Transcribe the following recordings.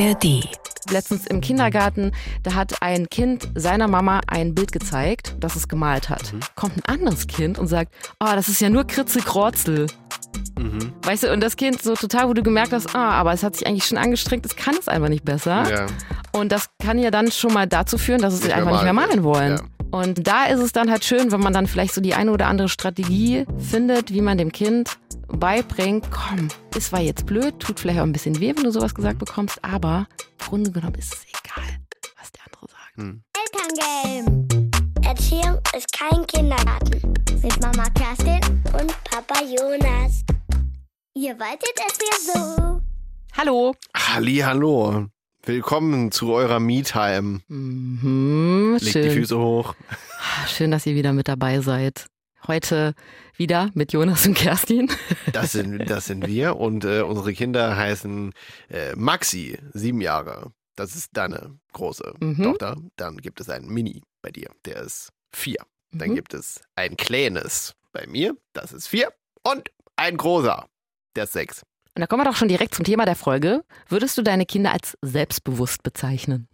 ARD. Letztens im Kindergarten, da hat ein Kind seiner Mama ein Bild gezeigt, das es gemalt hat. Kommt ein anderes Kind und sagt, oh, das ist ja nur Kritzelkrotzel. Weißt du, und das Kind so total, wo du gemerkt hast, aber es hat sich eigentlich schon angestrengt, es kann es einfach nicht besser. Ja. Und das kann ja dann schon mal dazu führen, dass es sich einfach nicht mehr malen wollen. Ja. Und da ist es dann halt schön, wenn man dann vielleicht so die eine oder andere Strategie findet, wie man dem Kind beibringt, komm, ist zwar jetzt blöd, tut vielleicht auch ein bisschen weh, wenn du sowas gesagt bekommst, aber im Grunde genommen ist es egal, was der andere sagt. Elterngame. Erziehung ist kein Kindergarten. Mit Mama Kerstin und Papa Jonas. Ihr wolltet es ja so. Hallo. Hallihallo. Willkommen zu eurer Me-Time. Legt Schön. die Füße hoch. Schön, dass ihr wieder mit dabei seid. Heute wieder mit Jonas und Kerstin. Das sind wir und unsere Kinder heißen Maxi, 7 Jahre. Das ist deine große Tochter. Dann gibt es einen Mini bei dir, der ist 4. Dann gibt es ein kleines bei mir, das ist 4. Und ein großer, der ist 6. Und da kommen wir doch schon direkt zum Thema der Folge. Würdest du deine Kinder als selbstbewusst bezeichnen?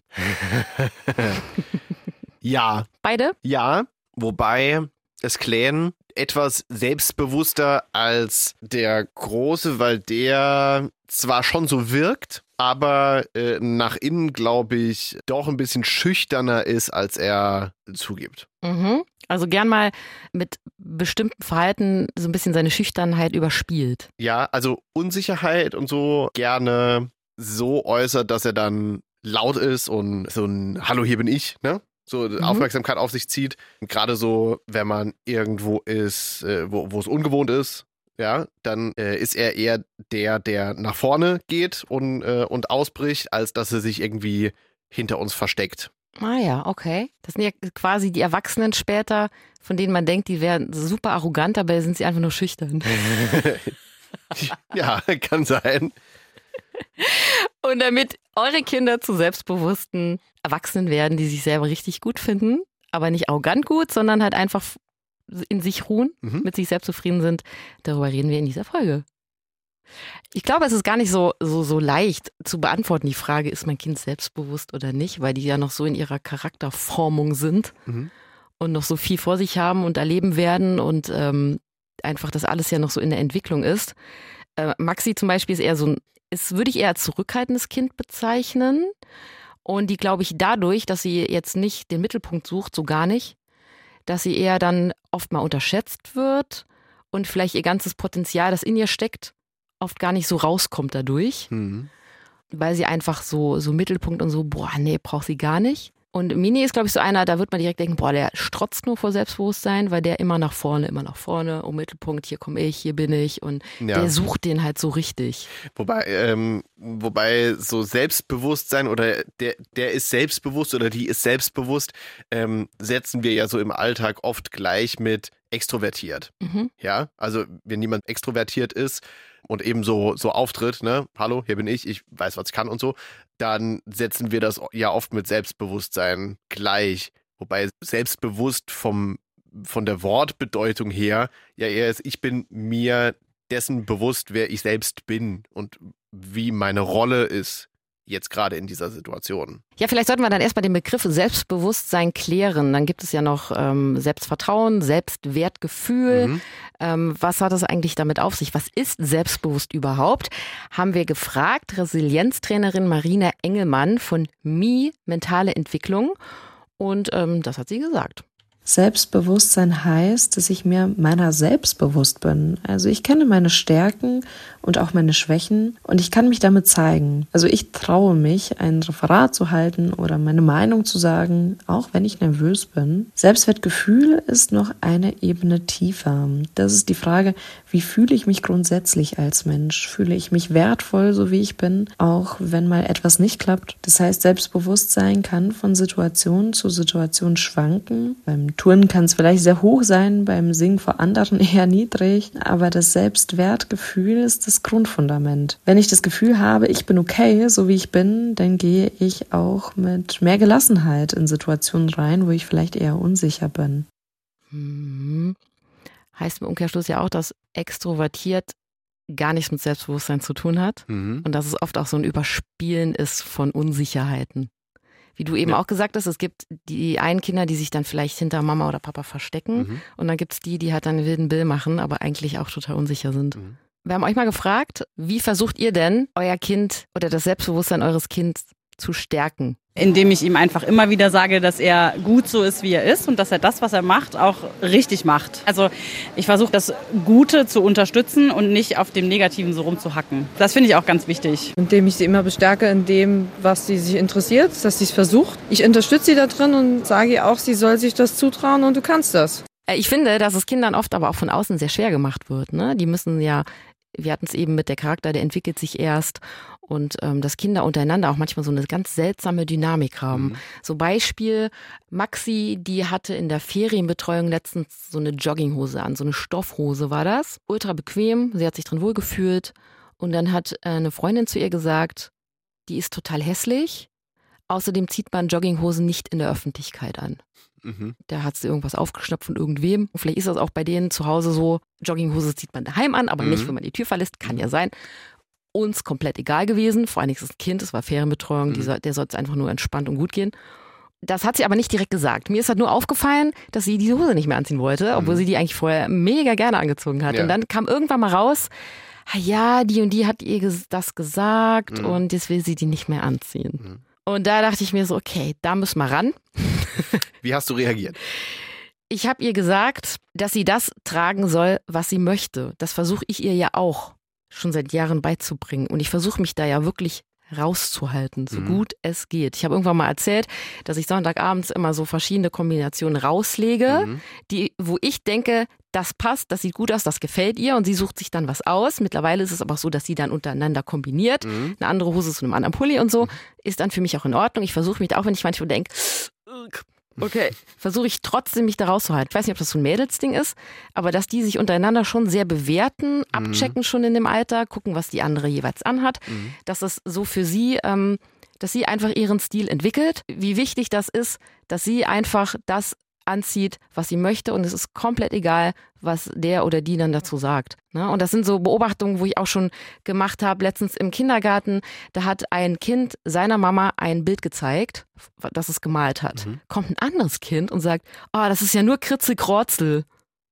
Ja. Beide? Ja, wobei das Kleine etwas selbstbewusster als der Große, weil der zwar schon so wirkt, aber nach innen, glaube ich, doch ein bisschen schüchterner ist, als er zugibt. Also gern mal mit bestimmten Verhalten so ein bisschen seine Schüchternheit überspielt. Ja, also Unsicherheit und so gerne so äußert, dass er dann laut ist und so ein Hallo, hier bin ich, ne? So Aufmerksamkeit auf sich zieht. Gerade so, wenn man irgendwo ist, wo es ungewohnt ist, ja, dann ist er eher der nach vorne geht und ausbricht, als dass er sich irgendwie hinter uns versteckt. Ah ja, okay. Das sind ja quasi die Erwachsenen später, von denen man denkt, die wären super arrogant, aber sind sie einfach nur schüchtern. Ja, kann sein. Und damit eure Kinder zu selbstbewussten Erwachsenen werden, die sich selber richtig gut finden, aber nicht arrogant gut, sondern halt einfach in sich ruhen, mit sich selbst zufrieden sind, darüber reden wir in dieser Folge. Ich glaube, es ist gar nicht so leicht zu beantworten, die Frage, ist mein Kind selbstbewusst oder nicht, weil die ja noch so in ihrer Charakterformung sind und noch so viel vor sich haben und erleben werden und einfach das alles ja noch so in der Entwicklung ist. Maxi zum Beispiel ist eher würde ich eher als zurückhaltendes Kind bezeichnen und die, glaube ich, dadurch, dass sie jetzt nicht den Mittelpunkt sucht, so gar nicht, dass sie eher dann oft mal unterschätzt wird und vielleicht ihr ganzes Potenzial, das in ihr steckt, oft gar nicht so rauskommt dadurch, weil sie einfach so Mittelpunkt und so, braucht sie gar nicht. Und Mini ist, glaube ich, so einer, da wird man direkt denken, der strotzt nur vor Selbstbewusstsein, weil der immer nach vorne, Mittelpunkt, hier komme ich, hier bin ich und der sucht den halt so richtig. Wobei so Selbstbewusstsein oder der ist selbstbewusst oder die ist selbstbewusst, setzen wir ja so im Alltag oft gleich mit extrovertiert. Ja, also wenn jemand extrovertiert ist und eben so auftritt, ne, hallo, hier bin ich weiß, was ich kann und so, dann setzen wir das ja oft mit Selbstbewusstsein gleich. Wobei selbstbewusst von der Wortbedeutung her ja eher ist, ich bin mir dessen bewusst, wer ich selbst bin und wie meine Rolle ist jetzt gerade in dieser Situation. Ja, vielleicht sollten wir dann erstmal den Begriff Selbstbewusstsein klären. Dann gibt es ja noch Selbstvertrauen, Selbstwertgefühl. Was hat es eigentlich damit auf sich? Was ist selbstbewusst überhaupt? Haben wir gefragt. Resilienztrainerin Marina Engelmann von MI Mentale Entwicklung. Und das hat sie gesagt. Selbstbewusstsein heißt, dass ich mir meiner selbst bewusst bin. Also ich kenne meine Stärken und auch meine Schwächen und ich kann mich damit zeigen. Also ich traue mich, ein Referat zu halten oder meine Meinung zu sagen, auch wenn ich nervös bin. Selbstwertgefühl ist noch eine Ebene tiefer. Das ist die Frage, wie fühle ich mich grundsätzlich als Mensch? Fühle ich mich wertvoll, so wie ich bin, auch wenn mal etwas nicht klappt? Das heißt, Selbstbewusstsein kann von Situation zu Situation schwanken. Beim Touren kann es vielleicht sehr hoch sein, beim Singen vor anderen eher niedrig, aber das Selbstwertgefühl ist das Grundfundament. Wenn ich das Gefühl habe, ich bin okay, so wie ich bin, dann gehe ich auch mit mehr Gelassenheit in Situationen rein, wo ich vielleicht eher unsicher bin. Heißt im Umkehrschluss ja auch, dass extrovertiert gar nichts mit Selbstbewusstsein zu tun hat und dass es oft auch so ein Überspielen ist von Unsicherheiten. Wie du eben auch gesagt hast, es gibt die einen Kinder, die sich dann vielleicht hinter Mama oder Papa verstecken und dann gibt es die halt dann einen wilden Bill machen, aber eigentlich auch total unsicher sind. Wir haben euch mal gefragt, wie versucht ihr denn, euer Kind oder das Selbstbewusstsein eures Kindes zu stärken? Indem ich ihm einfach immer wieder sage, dass er gut so ist, wie er ist und dass er das, was er macht, auch richtig macht. Also ich versuche das Gute zu unterstützen und nicht auf dem Negativen so rumzuhacken. Das finde ich auch ganz wichtig. Indem ich sie immer bestärke in dem, was sie sich interessiert, dass sie es versucht. Ich unterstütze sie da drin und sage ihr auch, sie soll sich das zutrauen und du kannst das. Ich finde, dass es Kindern oft aber auch von außen sehr schwer gemacht wird. Ne? Die müssen ja, wir hatten es eben mit der Charakter, der entwickelt sich erst und dass Kinder untereinander auch manchmal so eine ganz seltsame Dynamik haben. So Beispiel, Maxi, die hatte in der Ferienbetreuung letztens so eine Jogginghose an, so eine Stoffhose war das. Ultra bequem, sie hat sich drin wohlgefühlt und dann hat eine Freundin zu ihr gesagt, die ist total hässlich, außerdem zieht man Jogginghosen nicht in der Öffentlichkeit an. Da hat sie irgendwas aufgeschnappt von irgendwem. Und vielleicht ist das auch bei denen zu Hause so, Jogginghose zieht man daheim an, aber nicht, wenn man die Tür verlässt, kann ja sein. Uns komplett egal gewesen, vor allem ist das Kind, es war Ferienbetreuung, der soll es einfach nur entspannt und gut gehen. Das hat sie aber nicht direkt gesagt. Mir ist halt nur aufgefallen, dass sie diese Hose nicht mehr anziehen wollte, obwohl sie die eigentlich vorher mega gerne angezogen hat. Und dann kam irgendwann mal raus, ja, die und die hat ihr das gesagt und jetzt will sie die nicht mehr anziehen. Und da dachte ich mir so, okay, da müssen wir ran. Wie hast du reagiert? Ich habe ihr gesagt, dass sie das tragen soll, was sie möchte. Das versuche ich ihr ja auch schon seit Jahren beizubringen. Und ich versuche mich da ja wirklich rauszuhalten, so gut es geht. Ich habe irgendwann mal erzählt, dass ich Sonntagabends immer so verschiedene Kombinationen rauslege, wo ich denke, das passt, das sieht gut aus, das gefällt ihr und sie sucht sich dann was aus. Mittlerweile ist es aber auch so, dass sie dann untereinander kombiniert. Eine andere Hose zu einem anderen Pulli und so. Ist dann für mich auch in Ordnung. Ich versuche mich da, auch wenn ich manchmal denke, okay, versuche ich trotzdem mich da rauszuhalten. Ich weiß nicht, ob das so ein Mädelsding ist, aber dass die sich untereinander schon sehr bewerten, abchecken schon in dem Alter, gucken, was die andere jeweils anhat, dass das so für sie, dass sie einfach ihren Stil entwickelt, wie wichtig das ist, dass sie einfach das anzieht, was sie möchte und es ist komplett egal, was der oder die dann dazu sagt. Und das sind so Beobachtungen, wo ich auch schon gemacht habe, letztens im Kindergarten, da hat ein Kind seiner Mama ein Bild gezeigt, das es gemalt hat. Kommt ein anderes Kind und sagt, das ist ja nur Kritzelkrotzel.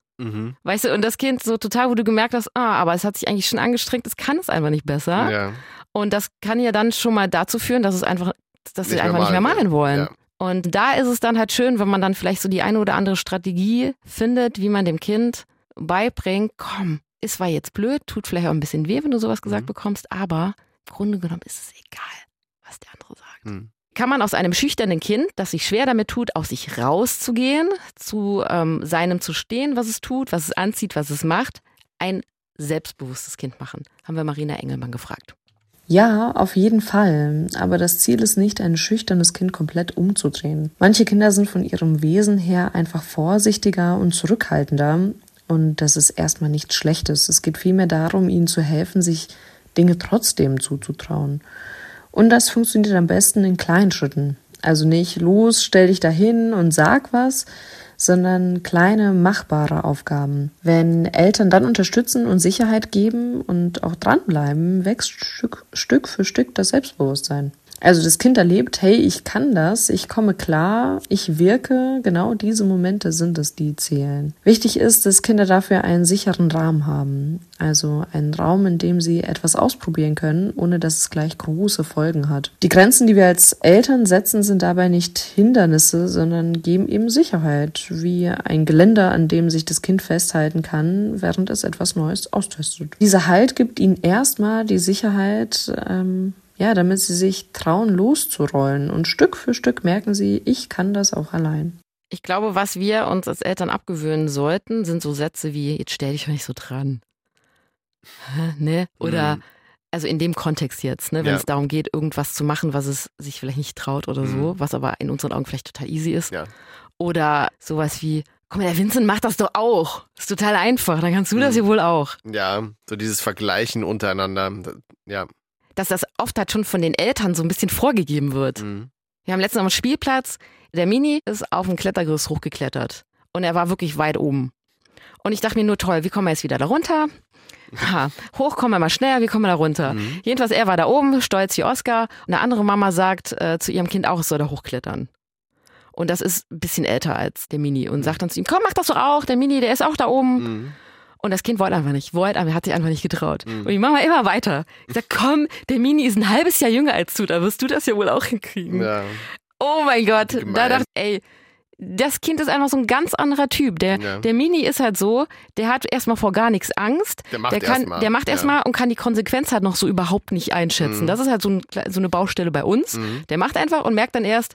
Weißt du, und das Kind so total, wo du gemerkt hast, aber es hat sich eigentlich schon angestrengt, es kann es einfach nicht besser. Ja. Und das kann ja dann schon mal dazu führen, dass sie einfach nicht mehr malen wollen. Ja. Und da ist es dann halt schön, wenn man dann vielleicht so die eine oder andere Strategie findet, wie man dem Kind beibringt, komm, es war jetzt blöd, tut vielleicht auch ein bisschen weh, wenn du sowas gesagt bekommst, aber im Grunde genommen ist es egal, was der andere sagt. Kann man aus einem schüchternen Kind, das sich schwer damit tut, aus sich rauszugehen, zu seinem zu stehen, was es tut, was es anzieht, was es macht, ein selbstbewusstes Kind machen? Haben wir Marina Engelmann gefragt. Ja, auf jeden Fall. Aber das Ziel ist nicht, ein schüchternes Kind komplett umzudrehen. Manche Kinder sind von ihrem Wesen her einfach vorsichtiger und zurückhaltender. Und das ist erstmal nichts Schlechtes. Es geht vielmehr darum, ihnen zu helfen, sich Dinge trotzdem zuzutrauen. Und das funktioniert am besten in kleinen Schritten. Also nicht los, stell dich dahin und sag was, sondern kleine, machbare Aufgaben. Wenn Eltern dann unterstützen und Sicherheit geben und auch dranbleiben, wächst Stück für Stück das Selbstbewusstsein. Also das Kind erlebt, hey, ich kann das, ich komme klar, ich wirke, genau diese Momente sind es, die zählen. Wichtig ist, dass Kinder dafür einen sicheren Rahmen haben. Also einen Raum, in dem sie etwas ausprobieren können, ohne dass es gleich große Folgen hat. Die Grenzen, die wir als Eltern setzen, sind dabei nicht Hindernisse, sondern geben eben Sicherheit, wie ein Geländer, an dem sich das Kind festhalten kann, während es etwas Neues austestet. Dieser Halt gibt ihnen erstmal die Sicherheit, damit sie sich trauen, loszurollen. Und Stück für Stück merken sie, ich kann das auch allein. Ich glaube, was wir uns als Eltern abgewöhnen sollten, sind so Sätze wie, jetzt stell dich doch nicht so dran. Ne? Oder, also in dem Kontext jetzt, ne? Wenn es darum geht, irgendwas zu machen, was es sich vielleicht nicht traut oder so, was aber in unseren Augen vielleicht total easy ist. Ja. Oder sowas wie, guck mal, der Vincent macht das doch auch. Das ist total einfach, dann kannst du das ja wohl auch. Ja, so dieses Vergleichen untereinander, ja. Dass das oft halt schon von den Eltern so ein bisschen vorgegeben wird. Wir haben letztens am Spielplatz, der Mini ist auf ein Klettergerüst hochgeklettert und er war wirklich weit oben. Und ich dachte mir nur, toll, wie kommen wir jetzt wieder da runter? Hoch kommen wir mal schneller, wie kommen wir da runter? Jedenfalls, er war da oben, stolz wie Oscar. Und eine andere Mama sagt zu ihrem Kind auch, es soll da hochklettern. Und das ist ein bisschen älter als der Mini und sagt dann zu ihm, komm, mach das doch auch, der Mini, der ist auch da oben. Und das Kind wollte einfach nicht, hat sich einfach nicht getraut. Und die Mama immer weiter. Ich sag, komm, der Mini ist ein halbes Jahr jünger als du, da wirst du das ja wohl auch hinkriegen. Ja. Oh mein Gott, da dachte ich, ey, das Kind ist einfach so ein ganz anderer Typ. Der Mini ist halt so, der hat erstmal vor gar nichts Angst. Der macht erstmal und kann die Konsequenz halt noch so überhaupt nicht einschätzen. Das ist halt so eine Baustelle bei uns. Der macht einfach und merkt dann erst,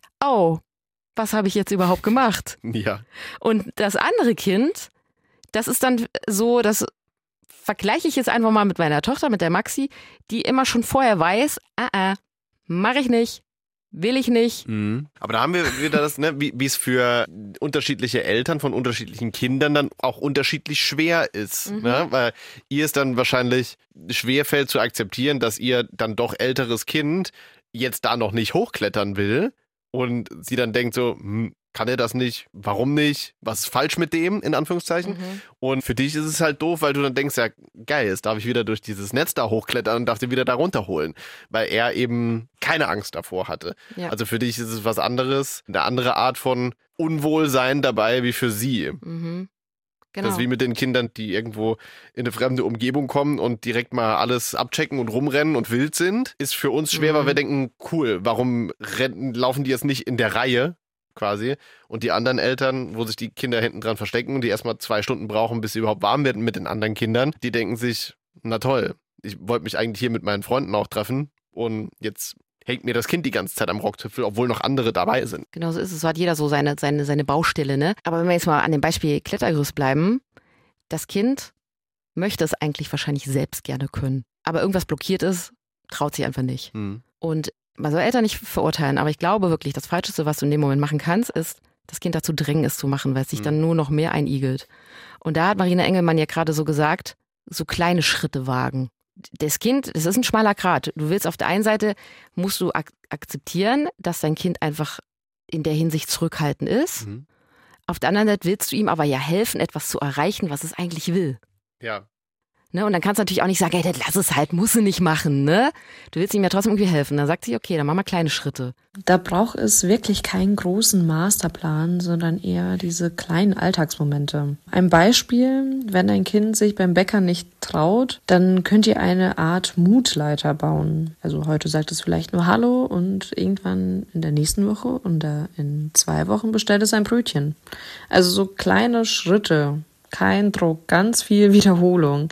was habe ich jetzt überhaupt gemacht? Ja. Und das andere Kind, das ist dann so, das vergleiche ich jetzt einfach mal mit meiner Tochter, mit der Maxi, die immer schon vorher weiß, mache ich nicht, will ich nicht. Aber da haben wir wieder das, ne, wie es für unterschiedliche Eltern von unterschiedlichen Kindern dann auch unterschiedlich schwer ist. Ne? Weil ihr es dann wahrscheinlich schwerfällt zu akzeptieren, dass ihr dann doch älteres Kind jetzt da noch nicht hochklettern will. Und sie dann denkt so, kann er das nicht? Warum nicht? Was ist falsch mit dem, in Anführungszeichen? Und für dich ist es halt doof, weil du dann denkst, ja geil, jetzt darf ich wieder durch dieses Netz da hochklettern und darf den wieder da runterholen. Weil er eben keine Angst davor hatte. Ja. Also für dich ist es was anderes, eine andere Art von Unwohlsein dabei wie für sie. Genau. Das ist wie mit den Kindern, die irgendwo in eine fremde Umgebung kommen und direkt mal alles abchecken und rumrennen und wild sind. Ist für uns schwer, weil wir denken, cool, warum laufen die jetzt nicht in der Reihe quasi? Und die anderen Eltern, wo sich die Kinder hinten dran verstecken und die erstmal 2 Stunden brauchen, bis sie überhaupt warm werden mit den anderen Kindern, die denken sich, na toll, ich wollte mich eigentlich hier mit meinen Freunden auch treffen und jetzt hängt mir das Kind die ganze Zeit am Rockzipfel, obwohl noch andere dabei sind. Genau so ist es. So hat jeder so seine Baustelle, ne? Aber wenn wir jetzt mal an dem Beispiel Klettergerüst bleiben, das Kind möchte es eigentlich wahrscheinlich selbst gerne können. Aber irgendwas blockiert ist, traut sich einfach nicht. Und man soll Eltern nicht verurteilen, aber ich glaube wirklich, das Falscheste, was du in dem Moment machen kannst, ist, das Kind dazu drängen, es zu machen, weil es sich dann nur noch mehr einigelt. Und da hat Marina Engelmann ja gerade so gesagt, so kleine Schritte wagen. Das Kind, das ist ein schmaler Grat. Du willst auf der einen Seite, musst du akzeptieren, dass dein Kind einfach in der Hinsicht zurückhaltend ist. Auf der anderen Seite willst du ihm aber ja helfen, etwas zu erreichen, was es eigentlich will. Ja. Ne? Und dann kannst du natürlich auch nicht sagen, hey, lass es halt, musst du nicht machen. Ne? Du willst ihm ja trotzdem irgendwie helfen. Dann sagt sie, okay, dann machen wir kleine Schritte. Da braucht es wirklich keinen großen Masterplan, sondern eher diese kleinen Alltagsmomente. Ein Beispiel, wenn ein Kind sich beim Bäcker nicht traut, dann könnt ihr eine Art Mutleiter bauen. Also heute sagt es vielleicht nur Hallo und irgendwann in der nächsten Woche oder in 2 Wochen bestellt es ein Brötchen. Also so kleine Schritte. Kein Druck, ganz viel Wiederholung.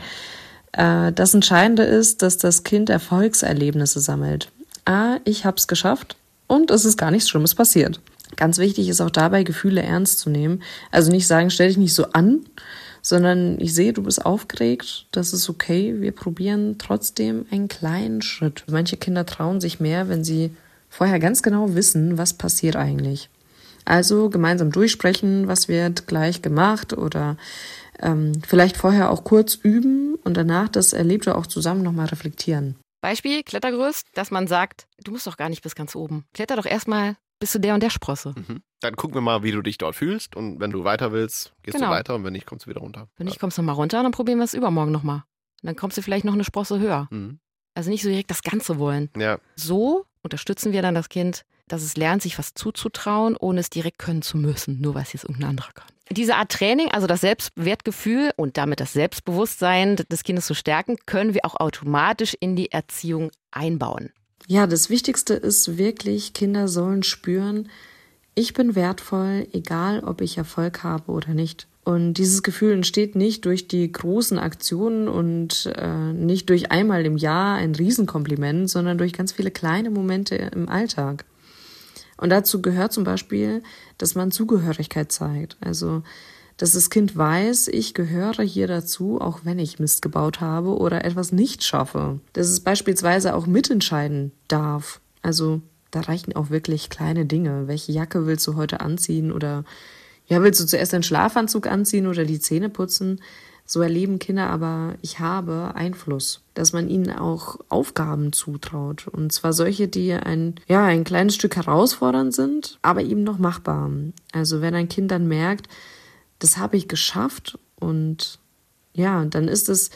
Das Entscheidende ist, dass das Kind Erfolgserlebnisse sammelt. Ich hab's geschafft und es ist gar nichts Schlimmes passiert. Ganz wichtig ist auch dabei, Gefühle ernst zu nehmen. Also nicht sagen, stell dich nicht so an, sondern ich sehe, du bist aufgeregt, das ist okay. Wir probieren trotzdem einen kleinen Schritt. Manche Kinder trauen sich mehr, wenn sie vorher ganz genau wissen, was passiert eigentlich. Also gemeinsam durchsprechen, was wird gleich gemacht oder vielleicht vorher auch kurz üben und danach das Erlebte auch zusammen nochmal reflektieren. Beispiel Klettergerüst, dass man sagt, du musst doch gar nicht bis ganz oben. Kletter doch erstmal bis zu der und der Sprosse. Dann gucken wir mal, wie du dich dort fühlst und wenn du weiter willst, gehst du weiter und wenn nicht, kommst du wieder runter. Wenn nicht, kommst du nochmal runter, dann probieren wir es übermorgen nochmal. Und dann kommst du vielleicht noch eine Sprosse höher. Also nicht so direkt das Ganze wollen. Ja. So unterstützen wir dann das Kind, dass es lernt, sich was zuzutrauen, ohne es direkt können zu müssen, nur weil es jetzt irgendein anderer kann. Diese Art Training, also das Selbstwertgefühl und damit das Selbstbewusstsein des Kindes zu stärken, können wir auch automatisch in die Erziehung einbauen. Ja, das Wichtigste ist wirklich, Kinder sollen spüren, ich bin wertvoll, egal ob ich Erfolg habe oder nicht. Und dieses Gefühl entsteht nicht durch die großen Aktionen und nicht durch einmal im Jahr ein Riesenkompliment, sondern durch ganz viele kleine Momente im Alltag. Und dazu gehört zum Beispiel, dass man Zugehörigkeit zeigt. Also, dass das Kind weiß, ich gehöre hier dazu, auch wenn ich Mist gebaut habe oder etwas nicht schaffe. Dass es beispielsweise auch mitentscheiden darf. Also, da reichen auch wirklich kleine Dinge. Welche Jacke willst du heute anziehen? Oder willst du zuerst einen Schlafanzug anziehen oder die Zähne putzen? So erleben Kinder aber, ich habe Einfluss, dass man ihnen auch Aufgaben zutraut. Und zwar solche, die ein kleines Stück herausfordernd sind, aber eben noch machbar. Also wenn ein Kind dann merkt, das habe ich geschafft und dann ist es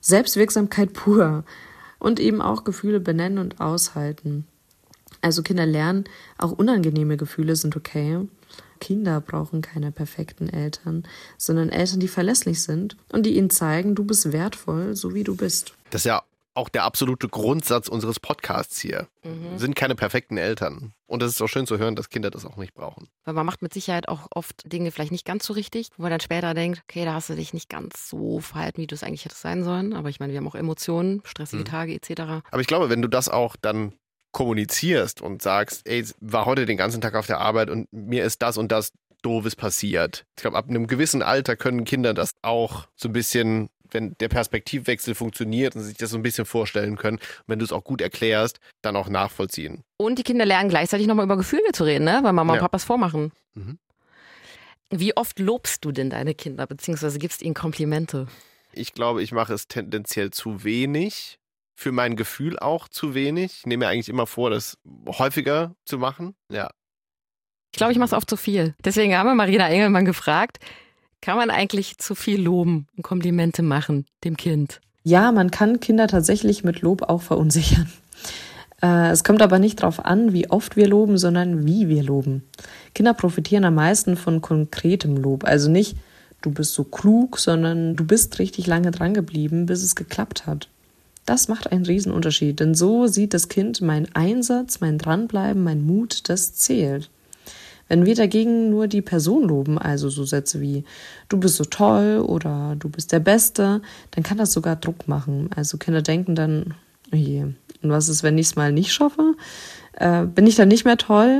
Selbstwirksamkeit pur und eben auch Gefühle benennen und aushalten. Also Kinder lernen, auch unangenehme Gefühle sind okay. Kinder brauchen keine perfekten Eltern, sondern Eltern, die verlässlich sind und die ihnen zeigen, du bist wertvoll, so wie du bist. Das ist ja auch der absolute Grundsatz unseres Podcasts hier. Sind keine perfekten Eltern. Und es ist auch schön zu hören, dass Kinder das auch nicht brauchen. Weil man macht mit Sicherheit auch oft Dinge vielleicht nicht ganz so richtig, wo man dann später denkt, okay, da hast du dich nicht ganz so verhalten, wie du es eigentlich hättest sein sollen. Aber ich meine, wir haben auch Emotionen, stressige Tage etc. Aber ich glaube, wenn du das auch dann kommunizierst und sagst, ey, war heute den ganzen Tag auf der Arbeit und mir ist das und das Doofes passiert. Ich glaube, ab einem gewissen Alter können Kinder das auch so ein bisschen, wenn der Perspektivwechsel funktioniert und sich das so ein bisschen vorstellen können, wenn du es auch gut erklärst, dann auch nachvollziehen. Und die Kinder lernen gleichzeitig nochmal über Gefühle zu reden, ne? Weil Mama und Papa es vormachen. Wie oft lobst du denn deine Kinder, beziehungsweise gibst ihnen Komplimente? Ich glaube, ich mache es tendenziell zu wenig. Für mein Gefühl auch zu wenig. Ich nehme mir eigentlich immer vor, das häufiger zu machen. Ja. Ich glaube, ich mache es oft zu viel. Deswegen haben wir Marina Engelmann gefragt, kann man eigentlich zu viel loben und Komplimente machen dem Kind? Ja, man kann Kinder tatsächlich mit Lob auch verunsichern. Es kommt aber nicht darauf an, wie oft wir loben, sondern wie wir loben. Kinder profitieren am meisten von konkretem Lob. Also nicht, du bist so klug, sondern du bist richtig lange dran geblieben, bis es geklappt hat. Das macht einen Riesenunterschied, denn so sieht das Kind, mein Einsatz, mein Dranbleiben, mein Mut, das zählt. Wenn wir dagegen nur die Person loben, also so Sätze wie du bist so toll oder du bist der Beste, dann kann das sogar Druck machen. Also Kinder denken dann, oh je, und was ist, wenn ich es mal nicht schaffe? Bin ich dann nicht mehr toll?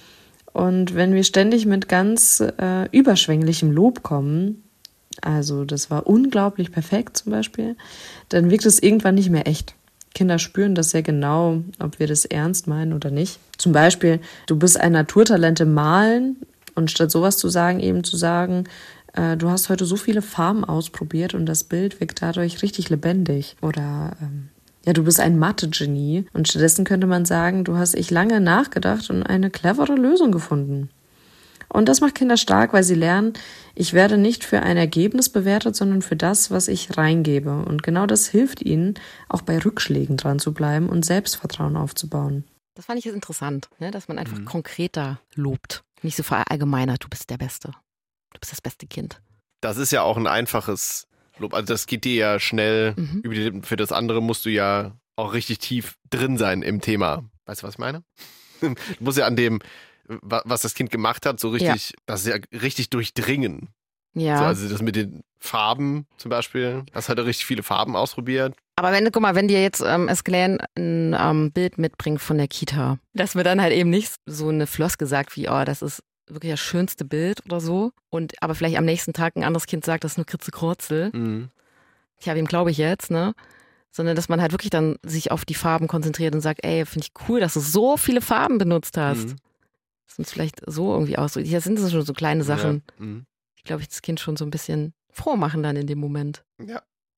Und wenn wir ständig mit ganz überschwänglichem Lob kommen, also das war unglaublich perfekt zum Beispiel, dann wirkt es irgendwann nicht mehr echt. Kinder spüren das sehr genau, ob wir das ernst meinen oder nicht. Zum Beispiel, du bist ein Naturtalent im Malen und statt sowas zu sagen, eben zu sagen, du hast heute so viele Farben ausprobiert und das Bild wirkt dadurch richtig lebendig. Oder du bist ein Mathe-Genie und stattdessen könnte man sagen, du hast echt lange nachgedacht und eine clevere Lösung gefunden. Und das macht Kinder stark, weil sie lernen, ich werde nicht für ein Ergebnis bewertet, sondern für das, was ich reingebe. Und genau das hilft ihnen, auch bei Rückschlägen dran zu bleiben und Selbstvertrauen aufzubauen. Das fand ich jetzt interessant, ne? Dass man einfach konkreter lobt. Nicht so verallgemeinert, du bist der Beste. Du bist das beste Kind. Das ist ja auch ein einfaches Lob. Also das geht dir ja schnell über die Lippen. Für das andere musst du ja auch richtig tief drin sein im Thema. Weißt du, was ich meine? Du musst ja an dem, was das Kind gemacht hat, so richtig, das ist ja richtig durchdringen. Ja. So, also das mit den Farben zum Beispiel, das hat er richtig viele Farben ausprobiert. Aber wenn dir jetzt Esclaire ein Bild mitbringt von der Kita, dass mir dann halt eben nicht so eine Floske sagt wie, oh, das ist wirklich das schönste Bild oder so. Aber vielleicht am nächsten Tag ein anderes Kind sagt, das ist nur Kritze-Krotzel. Tja, wem glaube ich jetzt, ne? Sondern dass man halt wirklich dann sich auf die Farben konzentriert und sagt, ey, finde ich cool, dass du so viele Farben benutzt hast. Das uns vielleicht so irgendwie ausdrückt. Hier sind es schon so kleine Sachen. Ja. Ich glaube, ich das Kind schon so ein bisschen froh machen dann in dem Moment. Ja.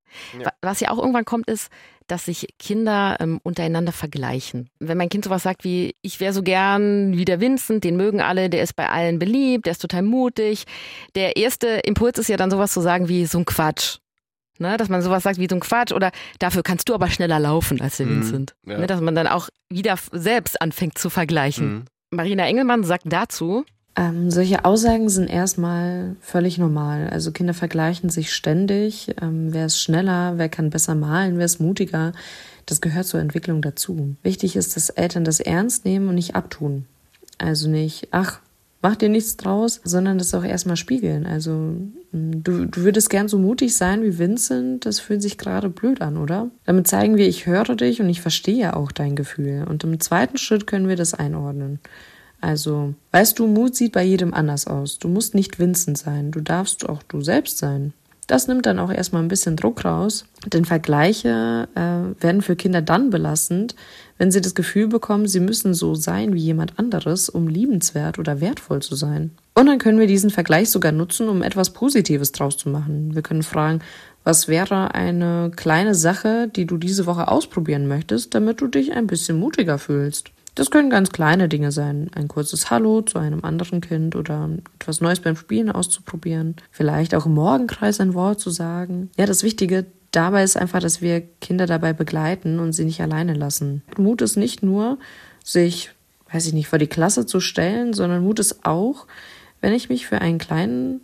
Was ja auch irgendwann kommt, ist, dass sich Kinder untereinander vergleichen. Wenn mein Kind sowas sagt wie, ich wäre so gern wie der Vincent, den mögen alle, der ist bei allen beliebt, der ist total mutig. Der erste Impuls ist ja dann sowas zu sagen wie so ein Quatsch. Ne, dass man sowas sagt wie so ein Quatsch oder dafür kannst du aber schneller laufen als der Vincent. Ja. Ne, dass man dann auch wieder selbst anfängt zu vergleichen. Marina Engelmann sagt dazu, solche Aussagen sind erstmal völlig normal. Also Kinder vergleichen sich ständig. Wer ist schneller, wer kann besser malen, wer ist mutiger. Das gehört zur Entwicklung dazu. Wichtig ist, dass Eltern das ernst nehmen und nicht abtun. Also nicht, ach, mach dir nichts draus, sondern das auch erstmal spiegeln. Also du würdest gern so mutig sein wie Vincent, das fühlt sich gerade blöd an, oder? Damit zeigen wir, ich höre dich und ich verstehe auch dein Gefühl. Und im zweiten Schritt können wir das einordnen. Also, weißt du, Mut sieht bei jedem anders aus. Du musst nicht Vincent sein, du darfst auch du selbst sein. Das nimmt dann auch erstmal ein bisschen Druck raus, denn Vergleiche werden für Kinder dann belastend, wenn sie das Gefühl bekommen, sie müssen so sein wie jemand anderes, um liebenswert oder wertvoll zu sein. Und dann können wir diesen Vergleich sogar nutzen, um etwas Positives draus zu machen. Wir können fragen, was wäre eine kleine Sache, die du diese Woche ausprobieren möchtest, damit du dich ein bisschen mutiger fühlst. Das können ganz kleine Dinge sein. Ein kurzes Hallo zu einem anderen Kind oder etwas Neues beim Spielen auszuprobieren. Vielleicht auch im Morgenkreis ein Wort zu sagen. Ja, das Wichtige, dabei ist einfach, dass wir Kinder dabei begleiten und sie nicht alleine lassen. Mut ist nicht nur, sich, weiß ich nicht, vor die Klasse zu stellen, sondern Mut ist auch, wenn ich mich für einen kleinen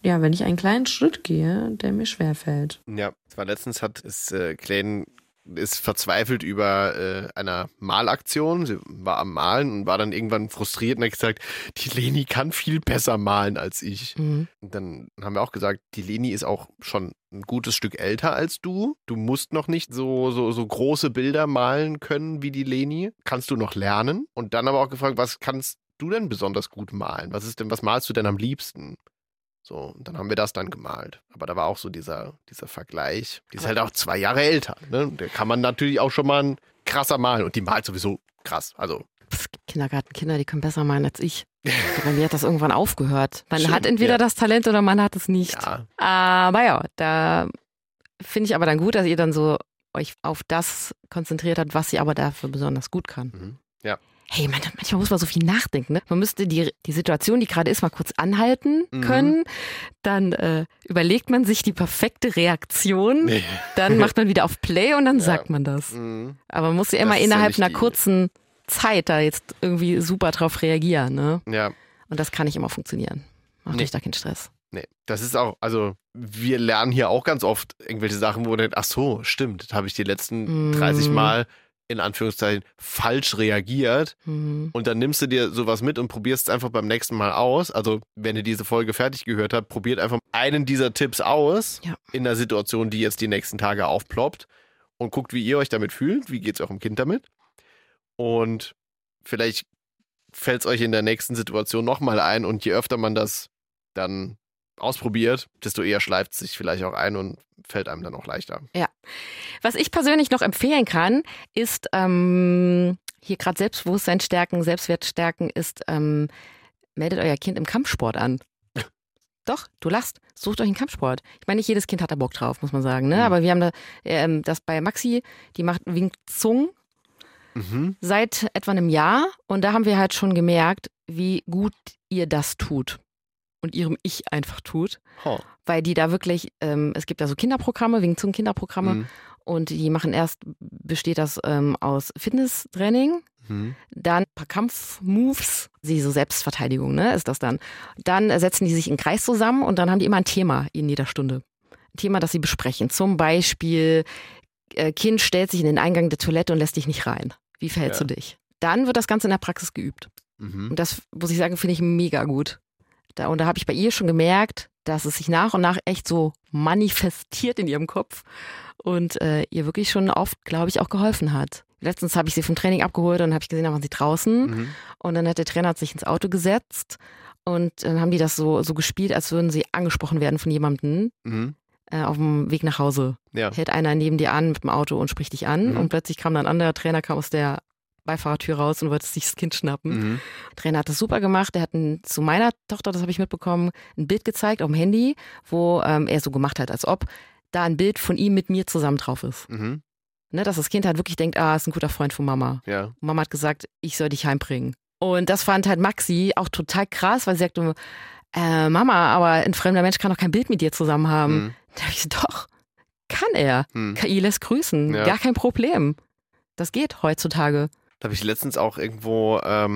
Schritt gehe, der mir schwerfällt. Ja, es war letztens Claden ist verzweifelt über einer Malaktion. Sie war am Malen und war dann irgendwann frustriert und hat gesagt, die Leni kann viel besser malen als ich. Und dann haben wir auch gesagt, die Leni ist auch schon ein gutes Stück älter als du. Du musst noch nicht so große Bilder malen können wie die Leni. Kannst du noch lernen? Und dann aber auch gefragt, was kannst du denn besonders gut malen? Was malst du denn am liebsten? So, und dann haben wir das dann gemalt. Aber da war auch so dieser Vergleich. Die ist halt auch 2 Jahre älter. Ne? Da kann man natürlich auch schon mal ein krasser malen. Und die malt sowieso krass. Also Kindergartenkinder, die können besser malen als ich. Bei mir hat das irgendwann aufgehört. Man Stimmt, hat entweder das Talent oder man hat es nicht. Ja. Aber ja, da finde ich aber dann gut, dass ihr dann so euch auf das konzentriert habt, was sie aber dafür besonders gut kann. Ja. Hey, manchmal muss man so viel nachdenken. Ne? Man müsste die Situation, die gerade ist, mal kurz anhalten können. Dann überlegt man sich die perfekte Reaktion. Nee. Dann macht man wieder auf Play und dann sagt man das. Aber man muss ja immer innerhalb einer kurzen Zeit da jetzt irgendwie super drauf reagieren. Ne? Ja. Und das kann nicht immer funktionieren. Macht euch da keinen Stress. Nee, das ist auch, also wir lernen hier auch ganz oft irgendwelche Sachen, wo dann, ach so, stimmt, das habe ich die letzten 30 Mal in Anführungszeichen falsch reagiert und dann nimmst du dir sowas mit und probierst es einfach beim nächsten Mal aus. Also wenn ihr diese Folge fertig gehört habt, probiert einfach einen dieser Tipps aus in einer Situation, die jetzt die nächsten Tage aufploppt und guckt, wie ihr euch damit fühlt, wie geht es eurem Kind damit und vielleicht fällt es euch in der nächsten Situation nochmal ein und je öfter man das dann ausprobiert, desto eher schleift es sich vielleicht auch ein und fällt einem dann auch leichter. Ja. Was ich persönlich noch empfehlen kann, ist hier gerade Selbstbewusstsein stärken, Selbstwert stärken, ist meldet euer Kind im Kampfsport an. Doch, du lachst. Sucht euch einen Kampfsport. Ich meine, nicht jedes Kind hat da Bock drauf, muss man sagen. Ne? Aber wir haben das bei Maxi, die macht Wing Chun seit etwa einem Jahr und da haben wir halt schon gemerkt, wie gut ihr das tut. Und ihrem Ich einfach tut. Weil die da wirklich, es gibt da so Kinderprogramme, Wing Chun Kinderprogramme und die besteht das aus Fitnesstraining, dann ein paar Kampfmoves, so Selbstverteidigung, ne, ist das dann. Dann setzen die sich in Kreis zusammen und dann haben die immer ein Thema in jeder Stunde. Ein Thema, das sie besprechen. Zum Beispiel, Kind stellt sich in den Eingang der Toilette und lässt dich nicht rein. Wie verhältst du dich? Dann wird das Ganze in der Praxis geübt. Und das, muss ich sagen, finde ich mega gut. Und da habe ich bei ihr schon gemerkt, dass es sich nach und nach echt so manifestiert in ihrem Kopf und ihr wirklich schon oft, glaube ich, auch geholfen hat. Letztens habe ich sie vom Training abgeholt und habe ich gesehen, da waren sie draußen und dann hat der Trainer sich ins Auto gesetzt und dann haben die das so gespielt, als würden sie angesprochen werden von jemandem auf dem Weg nach Hause. Ja. Hält einer neben dir an mit dem Auto und spricht dich an und plötzlich kam dann ein anderer Trainer, kam aus der Beifahrertür raus und wollte sich das Kind schnappen. Der Trainer hat das super gemacht. Er hat zu meiner Tochter, das habe ich mitbekommen, ein Bild gezeigt auf dem Handy, wo er so gemacht hat, als ob da ein Bild von ihm mit mir zusammen drauf ist. Ne, dass das Kind halt wirklich denkt, ist ein guter Freund von Mama. Ja. Und Mama hat gesagt, ich soll dich heimbringen. Und das fand halt Maxi auch total krass, weil sie sagte, Mama, aber ein fremder Mensch kann doch kein Bild mit dir zusammen haben. Da habe ich gesagt, doch, kann er. KI lässt grüßen, gar kein Problem. Das geht heutzutage. Da habe ich letztens auch irgendwo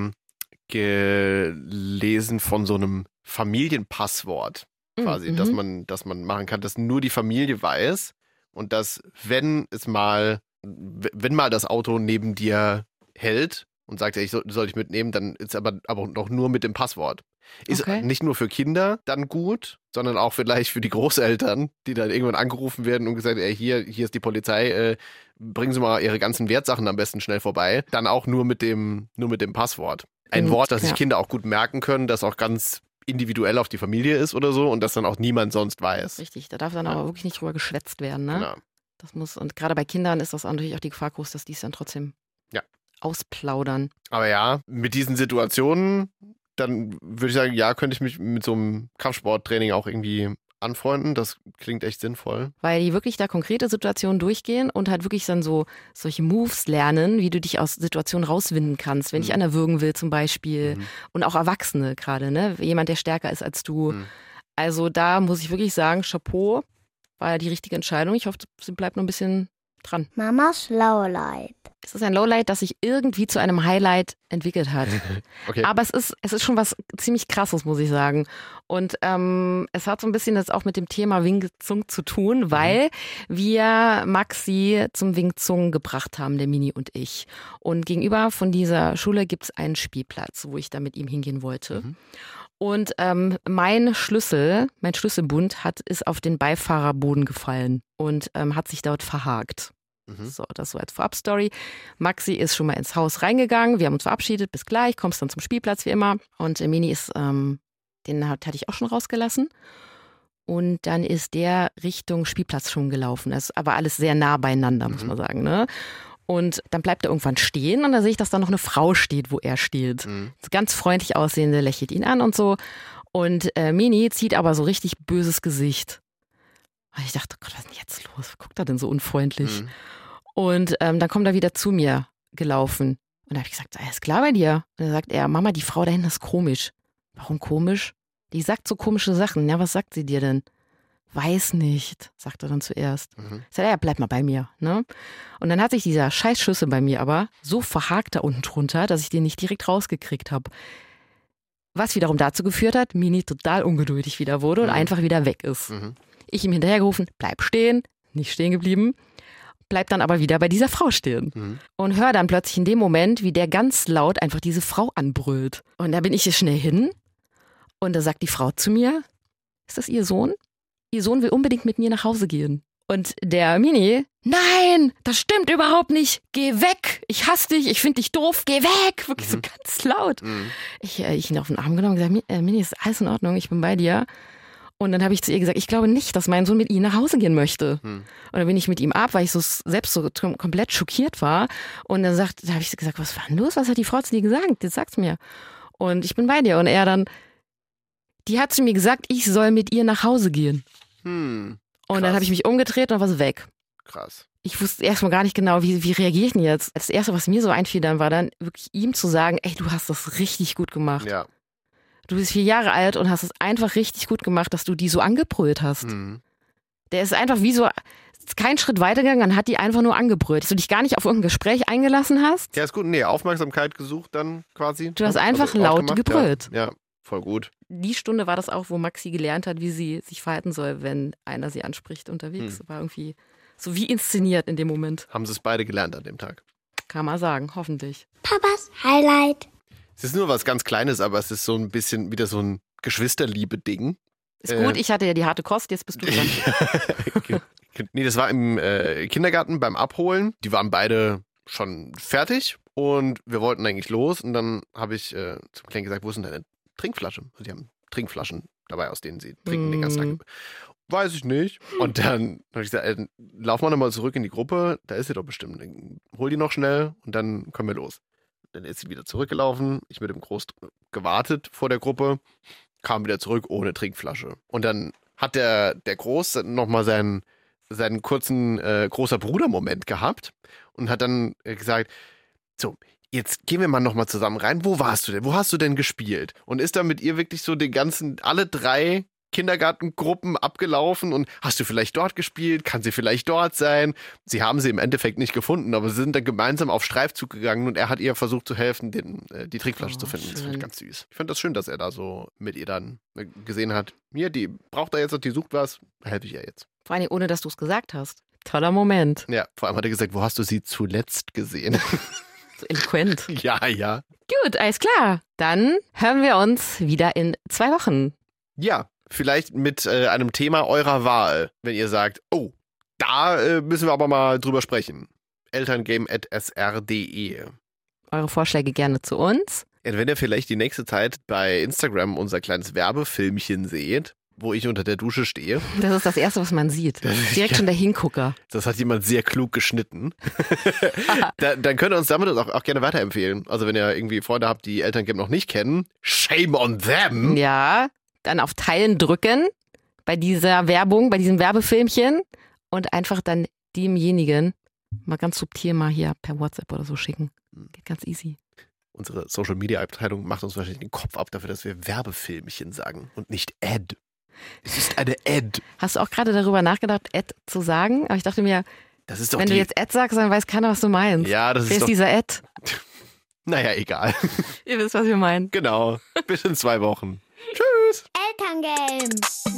gelesen von so einem Familienpasswort quasi, dass man machen kann, dass nur die Familie weiß und dass wenn mal das Auto neben dir hält und sagt, soll ich mitnehmen, dann ist aber noch nur mit dem Passwort. Ist nicht nur für Kinder dann gut, sondern auch vielleicht für die Großeltern, die dann irgendwann angerufen werden und gesagt, hier ist die Polizei, bringen Sie mal Ihre ganzen Wertsachen am besten schnell vorbei. Dann auch nur mit dem Passwort. Ein Wort, das sich Kinder auch gut merken können, das auch ganz individuell auf die Familie ist oder so und das dann auch niemand sonst weiß. Richtig, da darf dann aber wirklich nicht drüber geschwätzt werden. Ne? Genau. Und gerade bei Kindern ist das natürlich auch die Gefahr groß, dass die es dann trotzdem ausplaudern. Aber ja, mit diesen Situationen, dann würde ich sagen, ja, könnte ich mich mit so einem Kampfsporttraining auch irgendwie anfreunden. Das klingt echt sinnvoll. Weil die wirklich da konkrete Situationen durchgehen und halt wirklich dann so solche Moves lernen, wie du dich aus Situationen rauswinden kannst, wenn dich einer würgen will zum Beispiel. Und auch Erwachsene gerade, ne? Jemand, der stärker ist als du. Also da muss ich wirklich sagen, Chapeau, war ja die richtige Entscheidung. Ich hoffe, sie bleibt noch ein bisschen dran. Mamas Lowlight. Es ist ein Lowlight, das sich irgendwie zu einem Highlight entwickelt hat. Okay. Aber es ist schon was ziemlich Krasses, muss ich sagen. Und es hat so ein bisschen jetzt auch mit dem Thema Wing Chun zu tun, weil wir Maxi zum Wing Chun gebracht haben, der Mini und ich. Und gegenüber von dieser Schule gibt es einen Spielplatz, wo ich da mit ihm hingehen wollte. Und mein Schlüsselbund ist auf den Beifahrerboden gefallen und hat sich dort verhakt. So, das so als Vorab-Story. Maxi ist schon mal ins Haus reingegangen, wir haben uns verabschiedet, bis gleich, kommst dann zum Spielplatz wie immer. Und Mini ist, den hatte ich auch schon rausgelassen. Und dann ist der Richtung Spielplatz schon gelaufen. Das ist aber alles sehr nah beieinander, muss man sagen, ne? Und dann bleibt er irgendwann stehen und da sehe ich, dass da noch eine Frau steht, wo er steht. Ganz freundlich aussehende, lächelt ihn an und so. Und Mini zieht aber so richtig böses Gesicht. Und ich dachte, Gott, was ist denn jetzt los? Was guckt er denn so unfreundlich? Und dann kommt er wieder zu mir gelaufen. Und da habe ich gesagt, alles klar bei dir? Und dann sagt er, Mama, die Frau da hinten ist komisch. Warum komisch? Die sagt so komische Sachen. Ja, was sagt sie dir denn? Weiß nicht, sagt er dann zuerst. Ich sage, ja, bleib mal bei mir. Ne? Und dann hat sich dieser Scheißschüssel bei mir aber so verhakt da unten drunter, dass ich den nicht direkt rausgekriegt habe. Was wiederum dazu geführt hat, Mini total ungeduldig wieder wurde und einfach wieder weg ist. Ich ihm hinterhergerufen, bleib stehen, nicht stehen geblieben, bleib dann aber wieder bei dieser Frau stehen. Und höre dann plötzlich in dem Moment, wie der ganz laut einfach diese Frau anbrüllt. Und da bin ich jetzt schnell hin und da sagt die Frau zu mir, ist das Ihr Sohn? Ihr Sohn will unbedingt mit mir nach Hause gehen. Und der Mini, nein, das stimmt überhaupt nicht. Geh weg. Ich hasse dich. Ich finde dich doof. Geh weg. Wirklich so ganz laut. Ich ihn auf den Arm genommen und gesagt, Mini, ist alles in Ordnung. Ich bin bei dir. Und dann habe ich zu ihr gesagt, ich glaube nicht, dass mein Sohn mit Ihnen nach Hause gehen möchte. Und dann bin ich mit ihm ab, weil ich selbst so komplett schockiert war. Und dann habe ich gesagt, was war denn los? Was hat die Frau zu dir gesagt? Jetzt sag's mir. Und ich bin bei dir. Und er dann, die hat zu mir gesagt, ich soll mit ihr nach Hause gehen. Und dann habe ich mich umgedreht und dann war sie weg. Krass. Ich wusste erstmal gar nicht genau, wie reagiere ich denn jetzt. Das Erste, was mir so einfiel, dann war dann wirklich ihm zu sagen, ey, du hast das richtig gut gemacht. Ja. Du bist 4 Jahre alt und hast es einfach richtig gut gemacht, dass du die so angebrüllt hast. Der ist einfach wie so keinen Schritt weitergegangen, dann hat die einfach nur angebrüllt. Dass du dich gar nicht auf irgendein Gespräch eingelassen hast. Ja, ist gut. Nee, Aufmerksamkeit gesucht dann quasi. Du hast einfach laut gebrüllt. Ja, voll gut. Die Stunde war das auch, wo Maxi gelernt hat, wie sie sich verhalten soll, wenn einer sie anspricht unterwegs. War irgendwie so wie inszeniert in dem Moment. Haben sie es beide gelernt an dem Tag. Kann man sagen, hoffentlich. Papas Highlight. Es ist nur was ganz Kleines, aber es ist so ein bisschen wieder so ein Geschwisterliebe-Ding. Ist gut, ich hatte ja die harte Kost, jetzt bist du dran. Nee, das war im Kindergarten beim Abholen. Die waren beide schon fertig und wir wollten eigentlich los. Und dann habe ich zum Kleinen gesagt, wo ist denn deine Trinkflasche? Also die haben Trinkflaschen dabei, aus denen sie trinken den ganzen Tag. Weiß ich nicht. Und dann habe ich gesagt, lauf mal nochmal zurück in die Gruppe, da ist sie doch bestimmt. Hol die noch schnell und dann können wir los. Dann ist sie wieder zurückgelaufen, ich mit dem Groß gewartet vor der Gruppe, kam wieder zurück ohne Trinkflasche. Und dann hat der Groß nochmal seinen kurzen großer Bruder-Moment gehabt und hat dann gesagt, so, jetzt gehen wir mal nochmal zusammen rein. Wo warst du denn? Wo hast du denn gespielt? Und ist dann mit ihr wirklich so alle 3 Kindergartengruppen abgelaufen und hast du vielleicht dort gespielt? Kann sie vielleicht dort sein? Sie haben sie im Endeffekt nicht gefunden, aber sie sind dann gemeinsam auf Streifzug gegangen und er hat ihr versucht zu helfen, die Trinkflasche zu finden. Schön. Das finde ich ganz süß. Ich finde das schön, dass er da so mit ihr dann gesehen hat, hier, die braucht er jetzt und die sucht was, helfe ich ihr jetzt. Vor allem ohne, dass du es gesagt hast. Toller Moment. Ja, vor allem hat er gesagt, wo hast du sie zuletzt gesehen? So eloquent. Ja. Gut, alles klar. Dann hören wir uns wieder in 2 Wochen. Ja. Vielleicht mit einem Thema eurer Wahl, wenn ihr sagt, oh, da müssen wir aber mal drüber sprechen. elterngame@sr.de. Eure Vorschläge gerne zu uns. Und wenn ihr vielleicht die nächste Zeit bei Instagram unser kleines Werbefilmchen seht, wo ich unter der Dusche stehe. Das ist das Erste, was man sieht. Direkt schon der Hingucker. Das hat jemand sehr klug geschnitten. Dann könnt ihr uns damit auch gerne weiterempfehlen. Also wenn ihr irgendwie Freunde habt, die Elterngame noch nicht kennen, shame on them. Ja, dann auf Teilen drücken bei dieser Werbung, bei diesem Werbefilmchen und einfach dann demjenigen mal ganz subtil mal hier per WhatsApp oder so schicken. Geht ganz easy. Unsere Social-Media-Abteilung macht uns wahrscheinlich den Kopf ab dafür, dass wir Werbefilmchen sagen und nicht Ad. Es ist eine Ed. Hast du auch gerade darüber nachgedacht, Ed zu sagen? Aber ich dachte mir, Das ist doch wenn du jetzt Ed sagst, dann weiß keiner, was du meinst. Ja, das Wer ist ist dieser Ed? Naja, egal. Ihr wisst, was wir meinen. Genau. Bis in 2 Wochen. Tschüss. Elterngame.